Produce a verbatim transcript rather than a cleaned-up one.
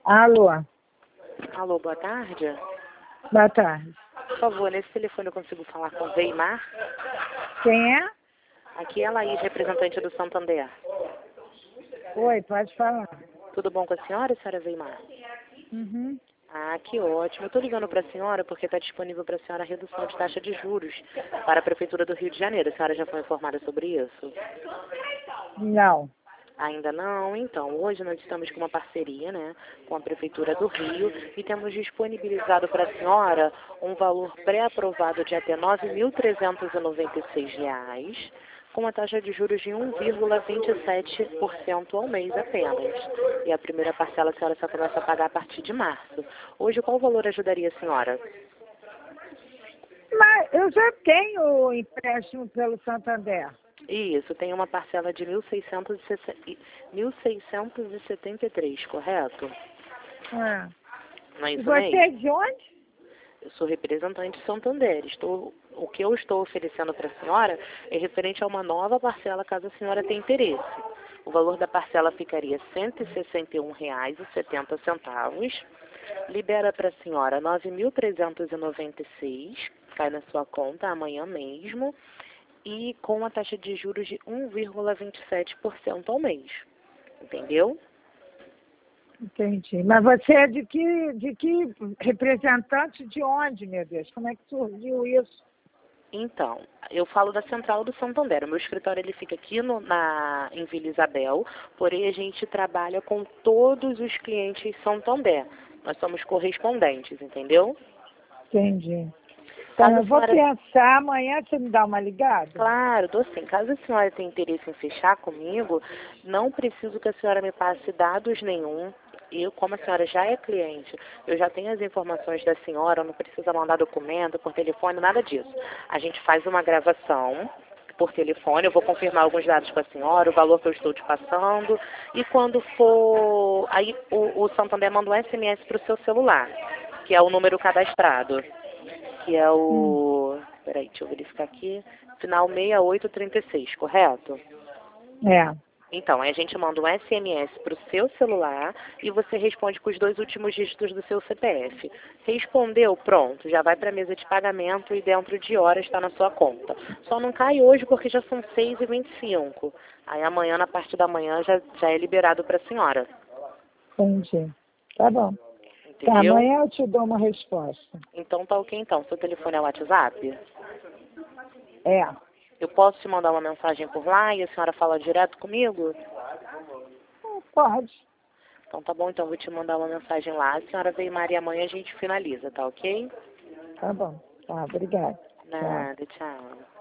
Alô, Alô, boa tarde. boa tarde. Por favor, nesse telefone eu consigo falar com o Weimar? Quem é? Aqui é a Laís, representante do Santander. Oi, pode falar. Tudo bom com a senhora, senhora Weimar? Uhum. Ah, que ótimo. Eu estou ligando para a senhora porque está disponível para a senhora a redução de taxa de juros para a Prefeitura do Rio de Janeiro. A senhora já foi informada sobre isso? Não. Ainda não? Então, hoje nós estamos com uma parceria, né, com a Prefeitura do Rio e temos disponibilizado para a senhora um valor pré-aprovado de até nove mil trezentos e noventa e seis reais, com uma taxa de juros de um vírgula vinte e sete por cento ao mês apenas. E a primeira parcela a senhora só começa a pagar a partir de março. Hoje, qual valor ajudaria a senhora? Mas eu já tenho empréstimo pelo Santander. Isso, tem uma parcela de mil seiscentos e setenta e três, correto? Ah. Não é E isso você mesmo? é de onde? Eu sou representante de Santander. Estou, o que eu estou oferecendo para a senhora é referente a uma nova parcela, caso a senhora tenha interesse. O valor da parcela ficaria cento e sessenta e um reais e setenta centavos. Libera para a senhora nove mil trezentos e noventa e seis, cai na sua conta amanhã mesmo, e com a taxa de juros de um vírgula vinte e sete por cento ao mês. Entendeu? Entendi. Mas você é de que, de que representante de onde, meu Deus? Como é que surgiu isso? Então, eu falo da Central do Santander. O meu escritório ele fica aqui no, na, em Vila Isabel, porém a gente trabalha com todos os clientes Santander. Nós somos correspondentes, entendeu? Entendi. Então, Caso a eu vou senhora... pensar, amanhã você me dá uma ligada? Claro, dou sim. Caso a senhora tenha interesse em fechar comigo, não preciso que a senhora me passe dados nenhum. Eu, como a senhora já é cliente, eu já tenho as informações da senhora, não precisa mandar documento por telefone, nada disso. A gente faz uma gravação por telefone, eu vou confirmar alguns dados com a senhora, o valor que eu estou te passando, e quando for... Aí o, o Santander manda um S M S para o seu celular, que é o número cadastrado, que é Hum. o... Peraí, deixa eu verificar aqui. Final seis oito três seis, correto? É. Então, aí a gente manda um S M S para o seu celular e você responde com os dois últimos dígitos do seu C P F. Respondeu, pronto, já vai para a mesa de pagamento e dentro de horas está na sua conta. Só não cai hoje porque já são seis e vinte e cinco. Aí amanhã, na parte da manhã, já, já é liberado para a senhora. Entendi. Tá bom. Tá, Entendeu? amanhã eu te dou uma resposta. Então tá ok então. Seu telefone é o WhatsApp? É. Eu posso te mandar uma mensagem por lá e a senhora fala direto comigo? Pode. Então tá bom, então eu vou te mandar uma mensagem lá. A senhora vem Maria amanhã a gente finaliza, tá ok? Tá bom. Tá, obrigada. Tchau. Nada, tchau.